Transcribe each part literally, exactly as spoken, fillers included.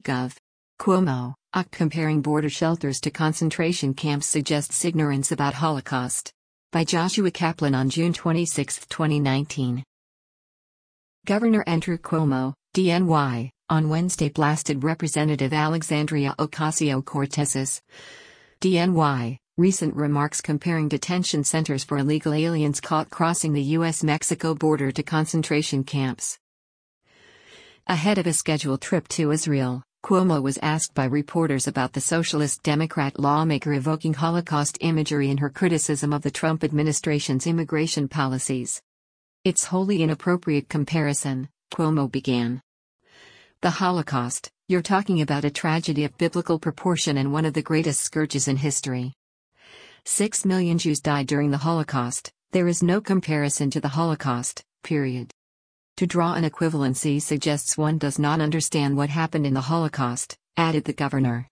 gov. Cuomo, uh, comparing border shelters to concentration camps suggests ignorance about Holocaust. By Joshua Kaplan on June twenty-sixth, twenty nineteen. Governor Andrew Cuomo, D N Y, on Wednesday blasted Representative Alexandria Ocasio-Cortez's D N Y recent remarks comparing detention centers for illegal aliens caught crossing the U S Mexico border to concentration camps. Ahead of a scheduled trip to Israel, Cuomo was asked by reporters about the Socialist Democrat lawmaker evoking Holocaust imagery in her criticism of the Trump administration's immigration policies. "It's wholly inappropriate comparison," Cuomo began. "The Holocaust, you're talking about a tragedy of biblical proportion and one of the greatest scourges in history. Six million Jews died during the Holocaust. There is no comparison to the Holocaust, period. To draw an equivalency suggests one does not understand what happened in the Holocaust," added the governor.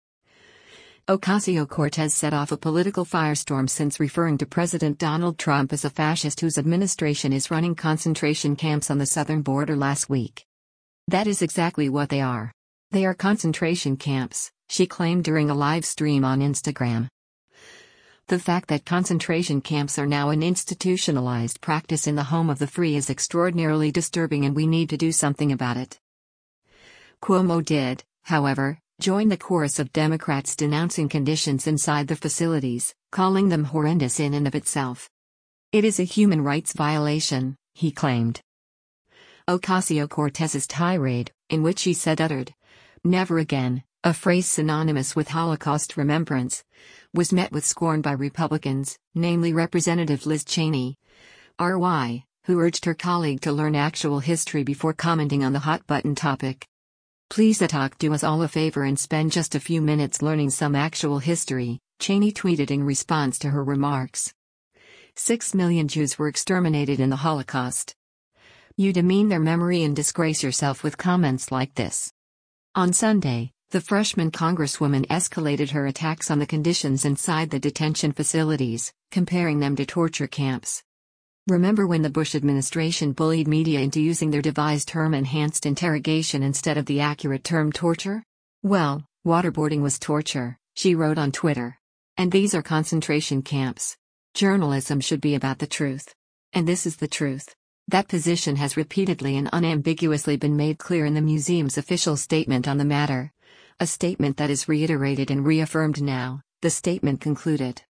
Ocasio-Cortez set off a political firestorm since referring to President Donald Trump as a fascist whose administration is running concentration camps on the southern border last week. "That is exactly what they are. They are concentration camps," she claimed during a live stream on Instagram. "The fact that concentration camps are now an institutionalized practice in the home of the free is extraordinarily disturbing and we need to do something about it." Cuomo did, however, join the chorus of Democrats denouncing conditions inside the facilities, calling them horrendous in and of itself. "It is a human rights violation," he claimed. Ocasio-Cortez's tirade, in which she said uttered, "Never again," a phrase synonymous with Holocaust remembrance, was met with scorn by Republicans, namely Representative Liz Cheney, R Y, who urged her colleague to learn actual history before commenting on the hot-button topic. "Please Atok, do us all a favor and spend just a few minutes learning some actual history," Cheney tweeted in response to her remarks. Six million Jews were exterminated in the Holocaust. You demean their memory and disgrace yourself with comments like this. On Sunday, the freshman congresswoman escalated her attacks on the conditions inside the detention facilities, comparing them to torture camps. "Remember when the Bush administration bullied media into using their devised term enhanced interrogation instead of the accurate term torture? Well, waterboarding was torture," she wrote on Twitter. "And these are concentration camps. Journalism should be about the truth. And this is the truth." That position has repeatedly and unambiguously been made clear in the museum's official statement on the matter. A statement that is reiterated and reaffirmed now, the statement concluded.